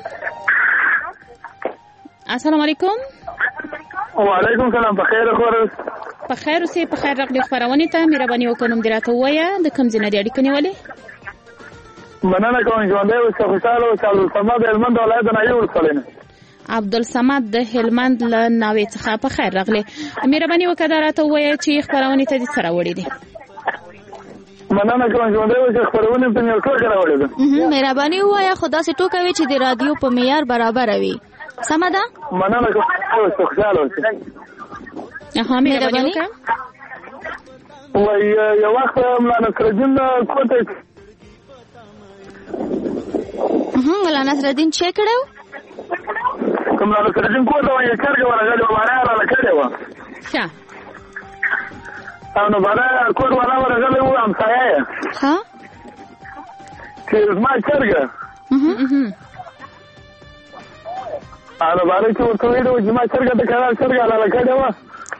السلام علیکم. وعلیکم السلام. بخیر خورس. بخیر اوسې په خیر راغلی خبرونه ته مهرباني وکړم دراته وایا د کوم ځای نه اړیکه نیولې. مننه کوم ژوندې اوسه خوشاله اوسه. عبدالصمد هلمند ولایت نه یو ورسلنه. عبدالصمد د هلمند له ناوې څخه په خیر راغلی مهرباني وکړه دراته وایا چې خبرونه ته دې سره وړي دي. مننه کوم ژوندې اوسه خبرونه په نیو ټوکه راوړي ده. مهرباني وایا خدا سي ټوکه وي چې د رادیو په معیار برابر وي. سمه ده؟ مننه کوم اوسه خوشاله اوسه. مهرباني وکړه. وای یو وخت مولانا نصرالدین کوټه مولانا نصرالدین چې کړو مولانا نصرالدین کوټه وای چرګ ورغلی و بارا را لکړی و ښه او نو بارا کوټ ولا ورغلی و همسایه ها چې ما چرګ او بارا چې ورته ویلو چې ما چرګ د کړه چرګ را لکړی و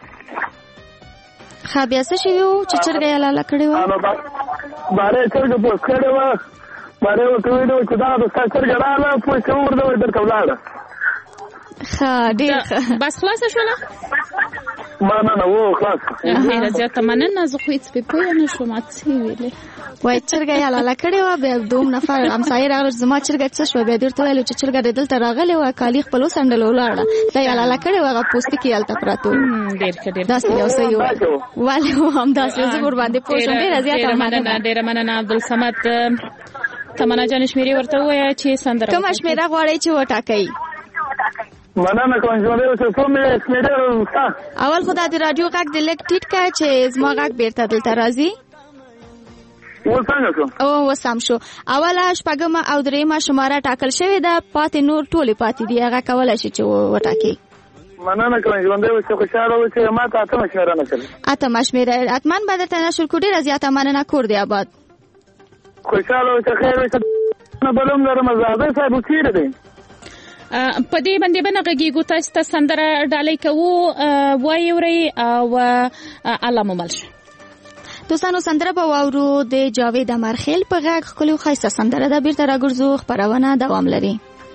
ښه بیا څه شوی چې چرګ یې لاله کړی و بارا چرګ پوس کړی و بارا ورته ویلو چې دا د چرګ رااله پوس ورته درته ولاړه. ښه ډېر بس خلاصه شوله. مننه و خلاص. ډېره زیاته مننه زه خو هېڅ پې پوه نه شوم څه ویلې وای چرګه یې لاله کړې وه بیا دوم نفر همسایه راغله زما چرګه څه شوه بیا دې ورته ویلو چې چرګه دې دلته راغلې وه کالي خپل وڅنډل ولاړه دا یې لاله کړې وه هغه پوستکي یې هلته پراته وو ډېر ښه ډېر داسې یو څه یې ولې و همداسې زه ورباندې پوه شوم ډېره زیاته مننه. ډېره مننه عبدالصمد. تمنا جان شمیرې ورته ووایه چې سندره کومه شمیره غواړئ چې وټاکئ. مننه کوم ژوندې اوسه. څو مې شمیرې اول خو دا د راډیو غږ د لږ ټیټ کړه چې زما غږ بیرته دلته راځي. اوس څنګه شو؟ اوس سم شو. اوله شپږمه او درېیمه شماره ټاکل شوې ده پاتې نور ټولې پاتې دي هغه کولی شي چې وټاکئ. مننه کوم ژوندې اوسه خوشحاله اوسه. ما ته اتمه شمیره نشل. اتمه شمیره حتما به درته نشل کړو. ډېره زیاته مننه کور دی آباد. خوشحاله اوسه خیر اوسه. بلوم لرم زاده صاحب چیرې دی؟ په دې باندې به نه غږیږو تاسو ته سندره ډالۍ کوو وایي ورئ او الله مو مل شه. دوستانو سندره به واورو د جاوید امرخیل په غږ ښکلې او ښایسته سندره ده. بیرته راګرځو خپرونه دوام لري.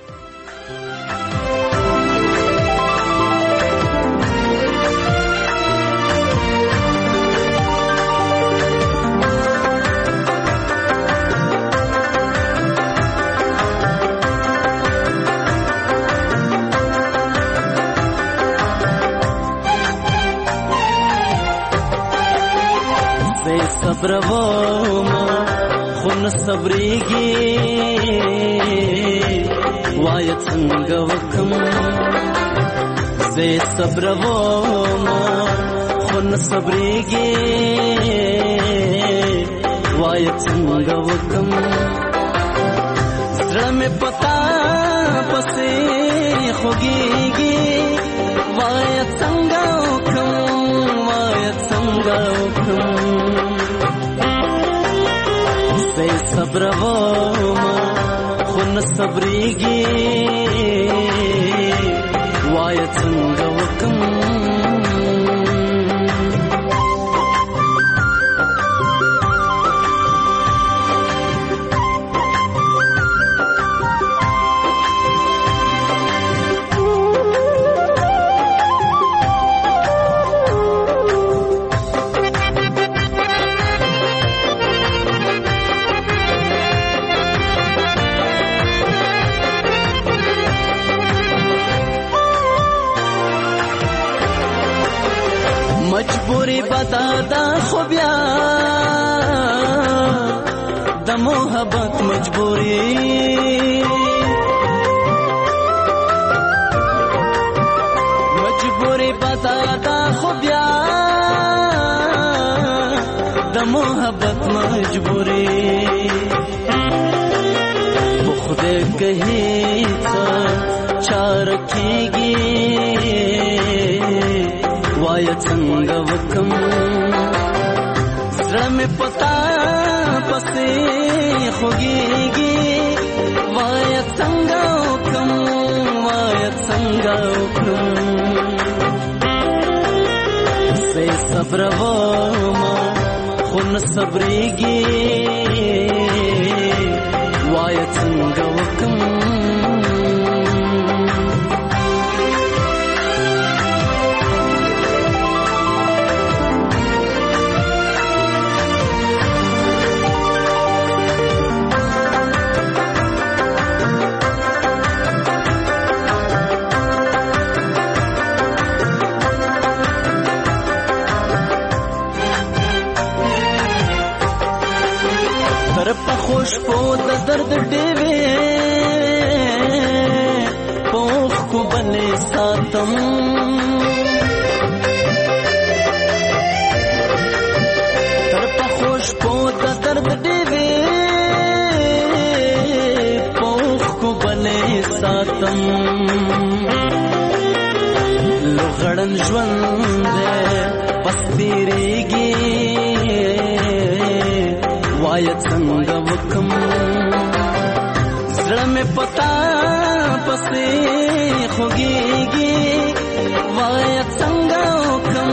صبروما خو نه صبرېږي وایه څنګه وکم زه صبروما خو نه صبرېږي وایه څنګه وکم زړه مې پتا پسې خوږېږي وایه څنګه وکم وایه څنګه وکم صبروما خو نه صبرېږي وایه څنګه وکم مجبوری بدادا خو بیا د محبت مجبوری محبت مجبوری بخده کهی تا چار کیگی وای څنګه وکم زړه مې پتا پسې خوږیږي وای څنګه وکم سې صبر وما خو نه صبرېږي وای څنګه وکم خوش په د درد ډېوې پوخ کو بلې ساتم تر په خوش په د درد ډېوې پوخ کو بلې ساتم لوغړن ژوند پس تیریږي وای څنګه وکم زړه مې پتا پسې خوږیږي وای څنګه وکم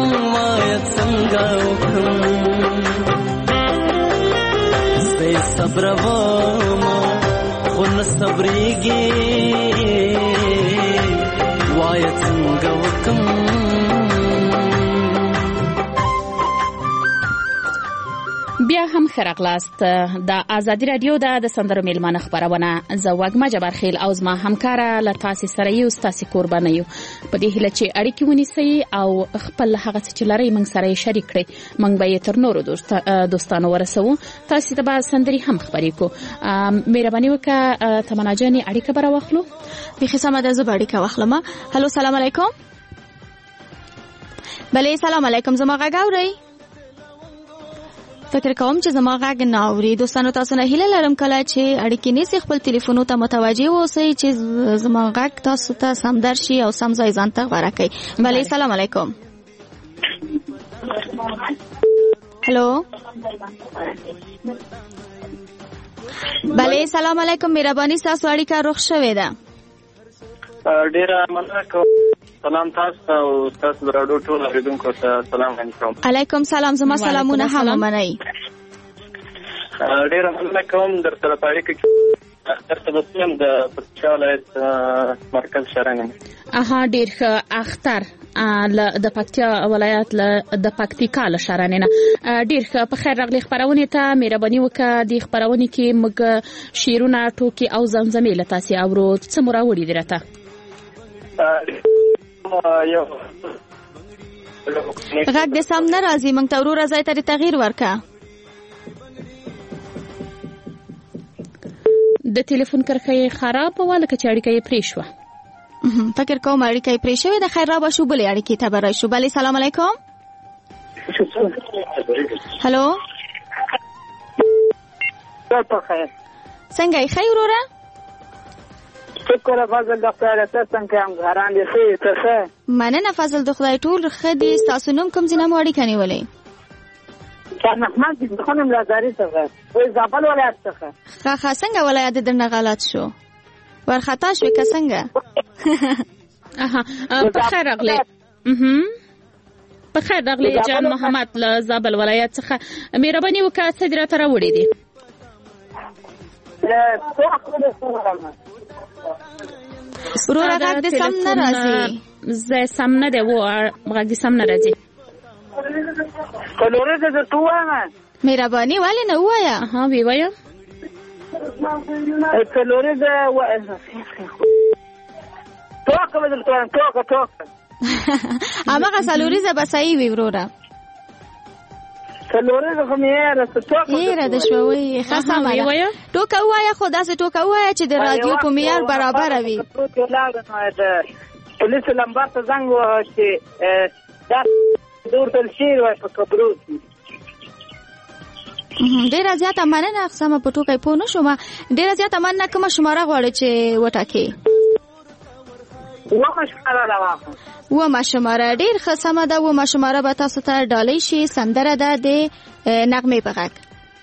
سې صبر وما خو نه صبرېږي وای څنګه وکم بیا هم خرغلاست د ازادي رادیو د سندرو میلمانه خبرونه زوګما جبرخیل او زما همکاره لتاسي سره یو ستاسي قربانه یو په دې هله چې اړیکې ونیسي او خپل هغه چې لري موږ سره شریک کړي موږ به تر نورو دوستانو ورسو تاسو ته به سندري هم خبرې کو مهرباني وکړه تمنا جاني اړیکه بره واخلو به خصمه د زو اړیکه واخلم هلو سلام علیکم بله سلام علیکم زما غاوري فکر کوم چې زما غږ نه اوري دوستانو تاسو نه هیله لرم کله چې اړیکې نيسي خپل ټلیفونو ته متوجه اوسئ چې زما غږ تاسو ته سم درشي او سم ځای ځان ته غوړه کړئ بله سلام علیکم هلو بله سلام علیکم مهرباني تاسو اړیکه روغ شوې ده ډیره مننه کوم سلام تاسو او تاسو درادو ټول اوریدونکو ته سلام علیکم علیکم سلام زما سلامونه هم منئ ډیره مننه کوم درته پاره کې درته بسم د پکتیا ولایت مرکز شرنګ ډیر اختر د پکتیا ولایت د پکتیکا له شرنه ډیر په خیر راغلی خبرونه ته مهرباني وکړه د خبرونه کې موږ شیرونه ټوکی او زمزمې له تاسو اورو څه مراوړي درته غږ د سم نه راځي موږ ته ورو راځي ته تغییر ورکا د ټلیفون کرخه خراب واله چې اړیکه یې پرې شو فکر کوم اړیکه یې پرې شوې د خیر را بشو بلې اړیکه ته برای شو بله سلام علیکم هلو څنګه یې خیر وروره شکر فضل د خدای ته څنګه هم غران دي څه مننه فضل د خدای ټول خدي تاسو نوم کوم ځنه ماړی کني ولې محمد بن خانم لازاری څنګه وې زابل ولایت څخه څنګه ولایت درنه غلط شو ورخطا شو که څنګه په خیر راغلی په خیر راغلی جان محمد له زابل ولایت څخه مهرباني وکړه څه درته راوړي دي ورور غږ د سم نه راځي زه سم نه دی و غږ د سم نه راځي کلورې د تو وایم مهرباني والے نه وایا وی وایا کلورې د توکه بدل توکه هغه سلوري ز بسای وی وروره سلوري د خمیره توکه یره د شوی خاصه مالا توکه وایا خدا سه توکه وایا چې د رادیو په معیار برابر وي پولیس لمبر ته زنګ وهه چې دا دور تل شیر وای په کبروت ډیره زیاته مننه سمه په ټوکې پوه نه شوم. ډیره زیاته مننه. کومه شماره غواړئ چې وټاکئ؟ ومه شماره. ډیر ښه سمه ده. ومه شماره به تاسو ته ډالۍ شي. سندره ده د نغمې په غږ.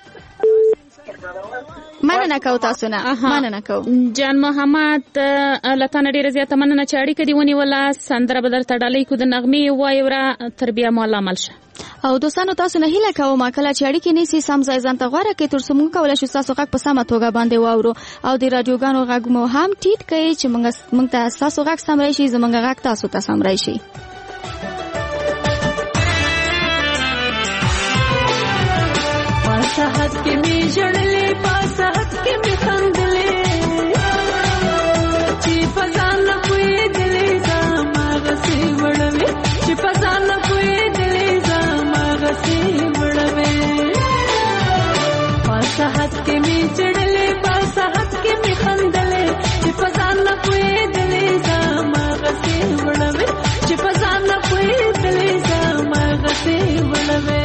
مننه کو تاسو نه. مننه کو جان محمد لتانه ډیره زیاته مننه چې اړیکه دی ونیوله. سندره به درته ډالۍ کو د نغمې وایوره تر بیا مو عمل شه. او دوستانو تاسو نه هیله کوم کله چې اړیکې نیسي سم ځای ځان ته غوره کړئ تر څو موږ کولای شو تاسو غږ په سمه توګه باندې واورو او د رادیوګانو غږ مو هم ټیټ کړئ چې موږ ته تاسو غږ سم راشي زموږ غږ تاسو ته سم راشي. پاسحت کې می جړلې پاسحت کې می خندلې چې فزان کوی دلې زما غسي وړوي چې فزان کوی دلې زما غسي وړوي. پاسحت کې می جړلې پاسحت کې می خندلې چې فزان کوی دلې زما غسي وړوي چې فزان کوی دلې زما غسي وړوي.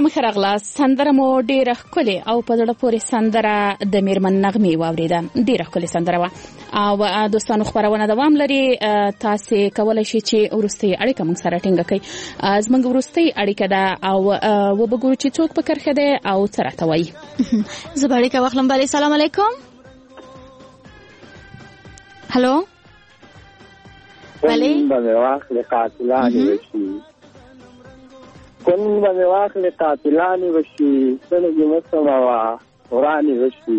هم ښه راغلاست. سندره مو ډېره ښکلې او په زړه پورې سندره د میرمن نغمې واورېده. ډېره ښکلې سندره وه. او دوستانو خپرونه دوام لري. تاسې کولی شئ چې وروستۍ اړیکه موږ سره ټینګه کړئ. زموږ وروستۍ اړیکه ده او وبګورو چې څوک په کرښه دی او څه راته وایي. زه به اړیکه واخلم. بله سلام علیکم. هلو بله کن به واخل قاتلانی وشي سنگی مسمه و قرآنی وشي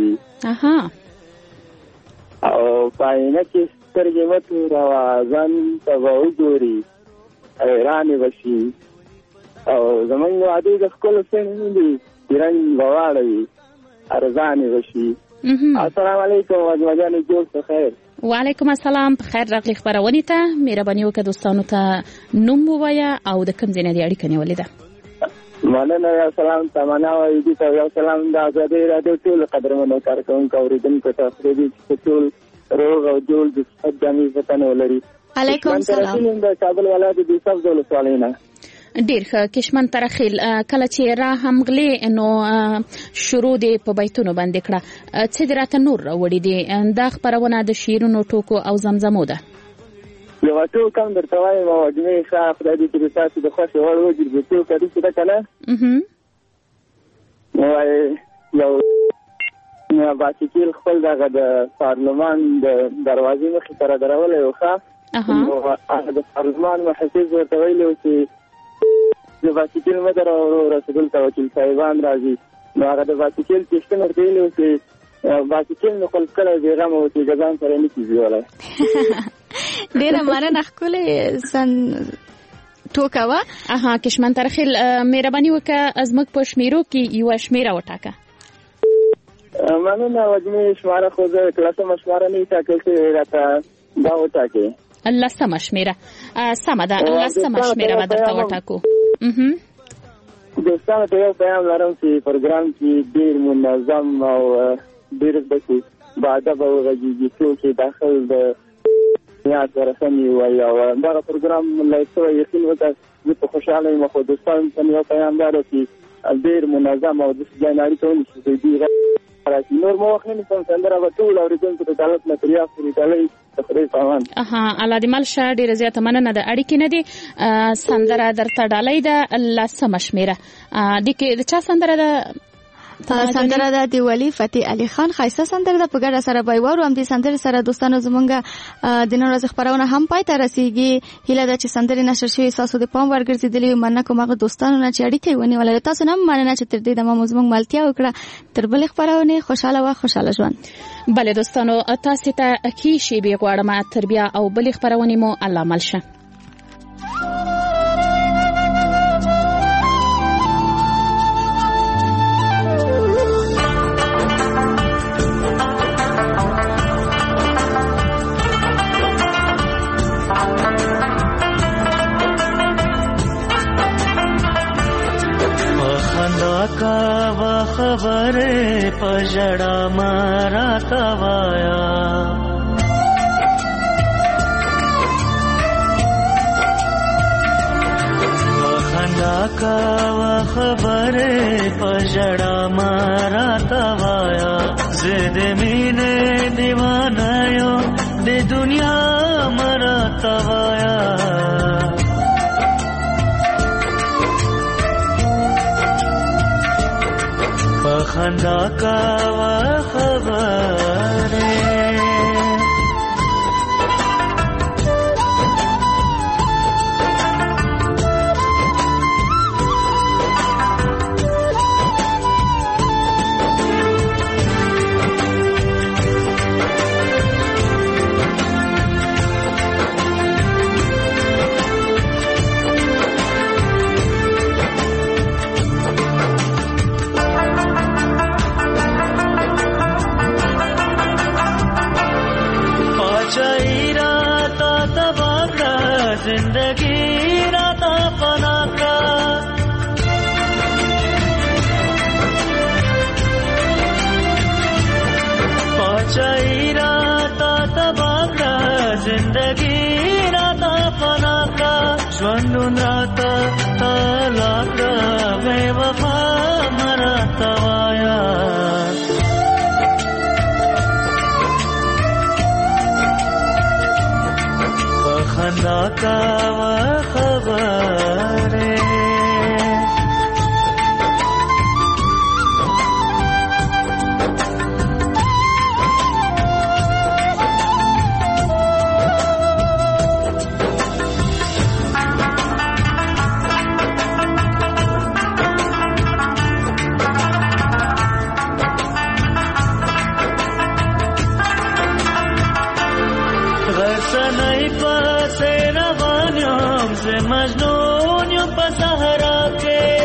او پاینه کې سترګې متو روازن تبا وګوري حیرانې وشي او زمونږ وعدې د ښکلو سنې دي رنګ به واړوي ارزانې وشي. السلام علیکم وجمجانې جوړ څه خیر. وعلیکم السلام. په خیر راغلی خپرونې ته. مهرباني وکړه دوستانو ته نوم ووایه او د کوم ځای نه دې اړیکه نیولې ده. مننه. یو سلام تمنا وایي دي ته یو سلام د ازادۍ راډیو ټول قدرمنو کارکوونکو اورېدونکو ته پرېږدي چې ټول روغ او جوړ د صحت جامې وطن ولري. علیکم السلام. د کابل ولایت د یوسف د ولسوالۍ نه. ډیر ښه. کشمن ترخیل کله چې را هم غلې نو شروع دې په بیتونو باندې کړه. څه دې راته نور راوړي دي؟ دا خپرونه د شعرونو ټوکو او زمزمو ده. یو ټوک هم درته وایم او وجمې ښه خدای دې چې تاسو د خوښې وړ وګرځي ټوک دې ده که نه نو یو باسکیل خپل دغه د پارلمان د دروازې مخې ته رادرولی و ښه د پارلمان محافظ ورته ویلي و چې د باسکیل مه دروه رسول ته وکیل صاحبان راځي نو هغه د باسکیل چشتن ورته ویلي و چې باسکیل مې خپل کلی بېغمه و چې ګزان سره نه شي ځولی. ډېره مننه. ښکلې ټوکه وه. کشمن ترخیل مهرباني وکړه زموږ په شمیرو کې یوه شمیره وټاکه. مننه. وجمې شماره خو زه کلاسمه شماره نه وي ټاکل شوې راته دا وټاکې. لسمه شمیره. سمه ده. لسمه شمیره به درته وټاکو. دوستانو ته یو پیغام لرم چې پروګرام کې ډېر منظم او ډېر بسې باادبه وغږېږي څوک یې داخل د نیات ورسنې وایي او دغه پروګرام لایق شوی یقین وکړه زه په خوشحاله یم خو دوستانو ته یو پیغام دا ده چې ډېر منظم او داسې ځای نه اړیکه ونیسي د دوی راشي. نور مو وخت نه نیسم. سندره به ټول اورېدونکو ته طالب نصریا پورې ډالۍ د خدای پامان. الله دې مل شه. ډېره زیاته مننه. د اړیکې نه دي. سندره درته ډالۍ ده. لسمه شمیره. دې کې د چا سندره ده؟ سندره ده د ولی فتح علي خان. ښایسته سندره ده. په ګډه سره به یې واورو. همدې سندرې سره دوستانو زمونږ د نن ورځې خپرونه هم پای ته رسېږي. هیله ده چې سندرې نشر شوې ستاسو د پام ورګرځېدلې وي. مننه کوم هغه دوستانو نه چې اړیکه یې ونیوله. تاسو نه هم مننه چې تر دې دمه مو زموږ ملتیا وکړه. تر بلې خپرونې خوشحاله وه خوشحاله ژوند. بله دوستانو تاسې ته اکی شیبې غواړم. تر بیا او بلې خپرونې مو الله مل شه. کا خبر پجڑا مارا توایا خندا کا خبر پجڑا مارا توایا زد مینے دیوانا یو دے دنیا مرا توایا خندا کا خبر जिंदगी राता फना का पाचाई राता तबाका जिंदगी राता फना का श्वंदुन राता तलाका वे वफा منا کا خبره غرسنای پس روانیم ز مجنون په صحرا کې